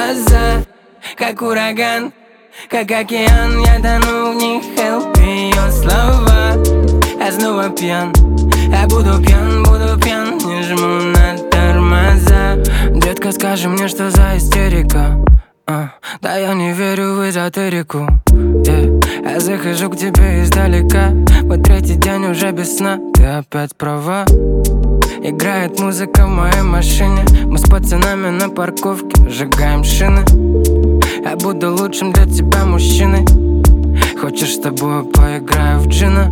глаза, как ураган, как океан, я тону в них. Help, ее слова, я снова пьян, я буду пьян, не жму на тормоза. Детка, скажи мне, что за истерика? Да я не верю в эзотерику, Я захожу к тебе издалека. Вот третий день уже без сна, ты опять права. Играет музыка в моей машине. Мы с пацанами на парковке сжигаем шины. Я буду лучшим для тебя мужчиной. Хочешь, с тобой поиграю в джина?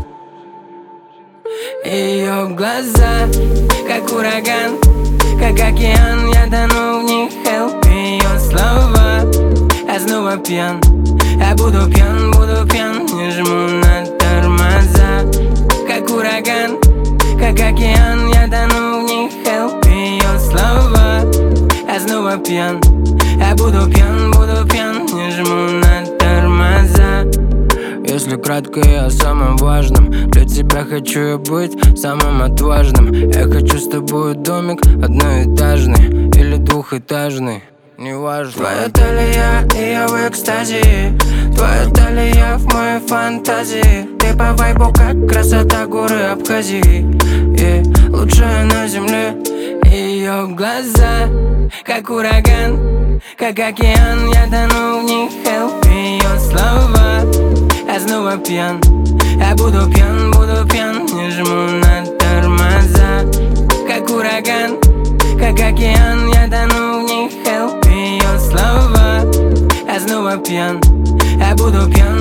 Ее глаза, как ураган, как океан, я тону в них. Help, ее слова, я снова пьян, я буду пьян, не жму на тормоза. Как ураган, как океан, я тону в них. Help, ее слова, я снова пьян, я буду пьян, не жму на тормоза. Если кратко, я о самом важном. Для тебя хочу я быть самым отважным. Я хочу с тобой домик одноэтажный или двухэтажный, неважно. Твоя талия, и я в экстазе. Твоя талия в моей фантазии. Ты по вайбу, как красота горы Абхазии, лучшая на земле. Ее глаза, как ураган, как океан, я тону в них. Help, ее слова, я снова пьян, я буду пьян, не жму на тормоза. Как ураган, как океан, я тону в них. Help, ее слова, я снова пьян, я буду пьян.